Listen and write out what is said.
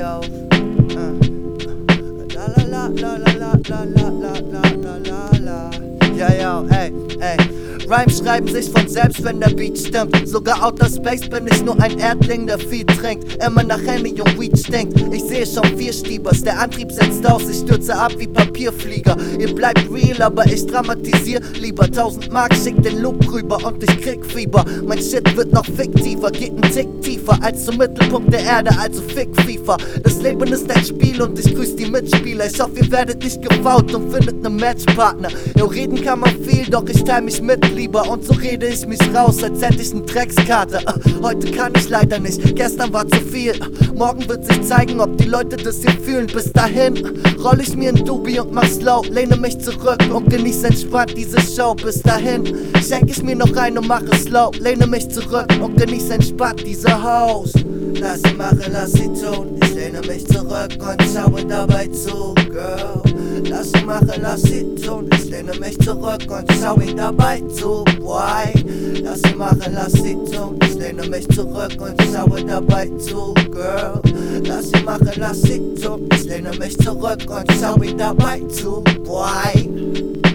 yo. La la la la la la la la la la la. Ja, ja, ey, ey. Rhymes schreiben sich von selbst, wenn der Beat stimmt. Sogar Outer Space bin ich nur ein Erdling, der viel trinkt. Immer nach Henny und Weed stinkt. Ich sehe schon vier Stiebers, der Antrieb setzt aus. Ich stürze ab wie Papierflieger. Ihr bleibt real, aber ich dramatisier lieber. 1000 Mark, schick den Loop rüber und ich krieg Fieber. Mein Shit wird noch fiktiver, geht ein Tick tiefer als zum Mittelpunkt der Erde, also fick FIFA. Das Leben ist ein Spiel und ich grüß die Mitspieler. Ich hoffe, ihr werdet nicht gefault und findet ne Matchpartner. Jo, reden kann man viel, doch ich teil mich mit lieber. Und so rede ich mich raus, als hätte ich ne Dreckskarte. Heute kann ich leider nicht, gestern war zu viel. Morgen wird sich zeigen, ob die Leute das hier fühlen. Bis dahin roll ich mir ein Doobie und mach slow. Lehne mich zurück und genieß entspannt diese Show. Bis dahin schenk ich mir noch ein und mache slow. Lehne mich zurück und genieß entspannt diese House. Lass sie machen, lass sie tun. Ich lehne mich zurück und schaue dabei zu, girl. Lass sie machen, lass sie tun. Ich lehne mich zurück und schaue dabei zu, boy. Lass sie machen, lass sie tun. Ich lehne mich zurück und schaue dabei zu, girl. Lass sie machen, lass sie tun. Ich lehne mich zurück und schaue dabei zu, boy.